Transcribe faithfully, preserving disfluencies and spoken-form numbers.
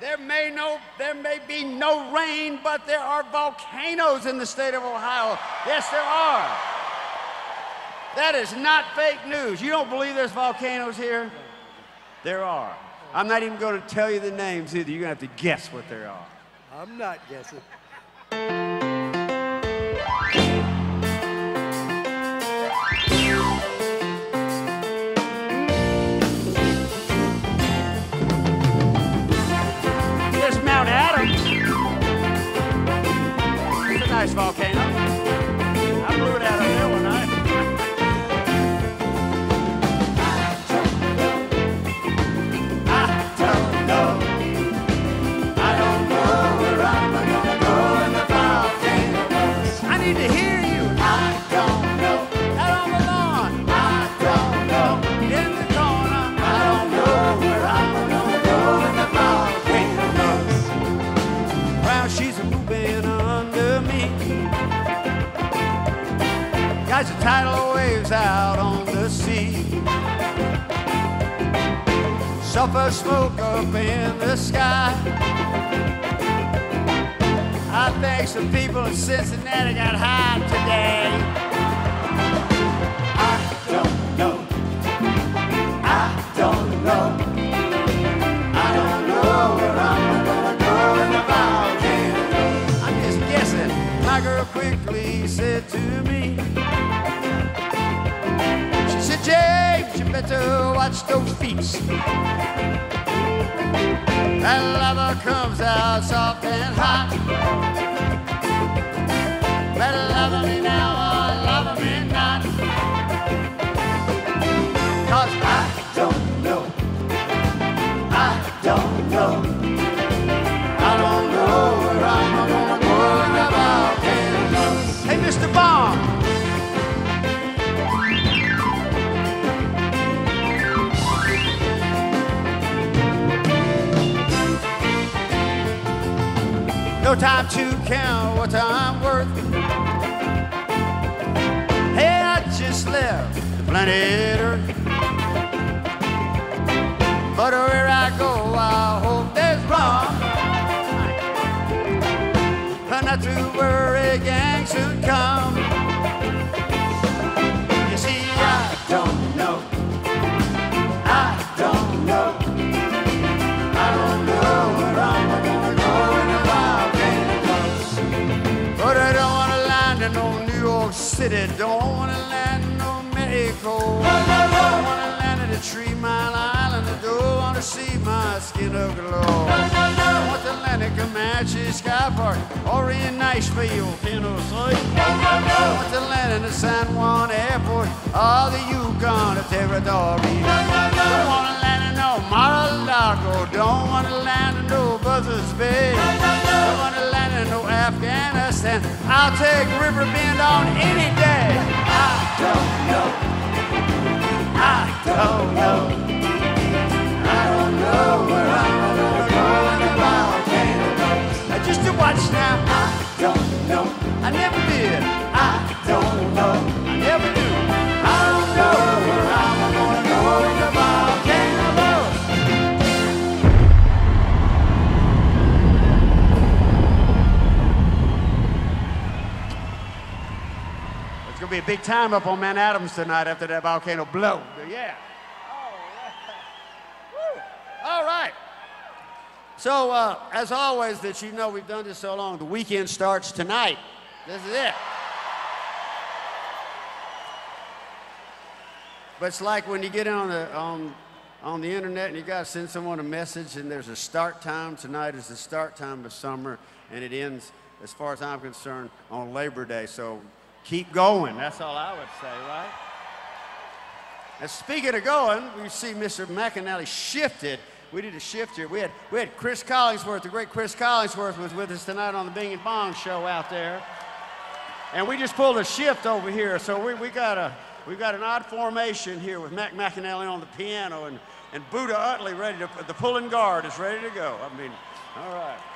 There may, no, there may be no rain, but there are volcanoes in the state of Ohio. Yes, there are. That is not fake news. You don't believe there's volcanoes here? There are. I'm not even going to tell you the names either. You're going to have to guess what they are. I'm not guessing. There's Mount Adams. It's a nice volcano. I blew it out of there one night. Guys, the tidal waves out on the sea. Sulfur smoke up in the sky. I think some people in Cincinnati got high today. I don't know. I don't know. I don't know where I'm gonna go in the volcano. I'm just guessing. My girl quickly said to me, she said, James, you better watch those feet. That lava comes out soft and hot. Better love me now or love me not. Cause I don't know. I don't know. I don't know where I'm gonna go in the volcano. Hey, Mister Bond. No time to count what I'm worth. Hey, I just left the planet Earth. But where I go, I hope there's wrong. Not to worry, gang soon come. You see, I don't know. I don't know. I don't know where I'm gonna go in the volcano. But I don't want to land in no New York City. Don't want to land in no Mexico. Don't want to land in a Three Mile Island. I don't want to see my skin aglow. I want to land in Comanche Sky Park or in Nashville, Tennessee. I want to land in the San Juan Airport or the Yukon Territory. Don't want to land in no Mar-a-Lago. Don't want to land in no Buzzards Bay. Don't want to land in no Afghanistan. I'll take River Bend on any day. I don't know. I don't know. I don't know where I'm gonna go in the volcano. Now just to watch now. I don't know. I never did. I don't know. I never do. I don't know where I'm gonna go in the volcano. It's gonna be a big time up on Mount Adams tonight after that volcano blow. Yeah. All right. So, uh, as always, that you know we've done this so long, the weekend starts tonight. This is it. But it's like when you get on the, on, on the internet and you got to send someone a message and there's a start time. Tonight is the start time of summer, and it ends, as far as I'm concerned, on Labor Day. So keep going. That's all I would say, right? And speaking of going, we see Mister McAnally shifted. We did a shift here. We had, we had Chris Collingsworth, the great Chris Collingsworth was with us tonight on the Bing and Bong show out there. And we just pulled a shift over here. So we, we got a, we've got an odd formation here with Mac McAnally on the piano and, and Buddha Utley ready to, the pulling guard is ready to go. I mean, all right.